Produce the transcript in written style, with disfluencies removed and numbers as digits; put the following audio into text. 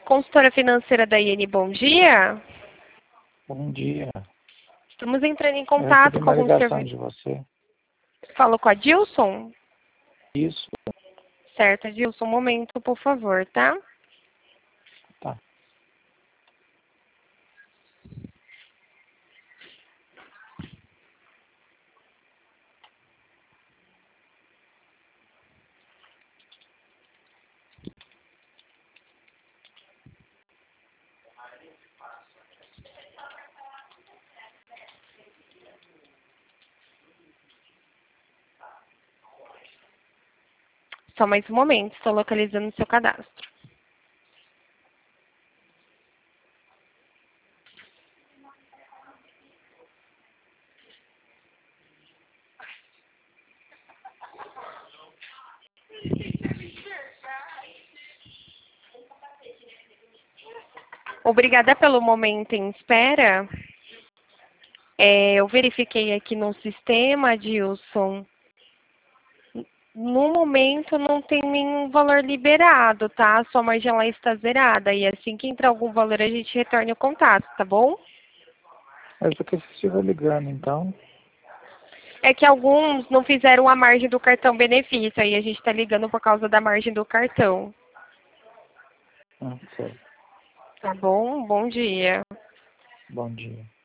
Consultora financeira da IN, bom dia. Bom dia. Estamos entrando em Eu contato recebi com uma algum ligação serviço. de você. Falou com a Dilson? Isso, Certo, Dilson, um momento, por favor, tá? tá. Só mais um momento, estou localizando o seu cadastro. Obrigada pelo momento em espera. Eu verifiquei aqui no sistema, Dilson. No momento não tem nenhum valor liberado, tá? Sua margem lá está zerada. E assim que entrar algum valor, a gente retorna o contato, tá bom? Mas por que você estiver ligando, então? É que alguns não fizeram a margem do cartão benefício. Aí a gente está ligando por causa da margem do cartão. Sei. Tá bom? Bom dia. Bom dia.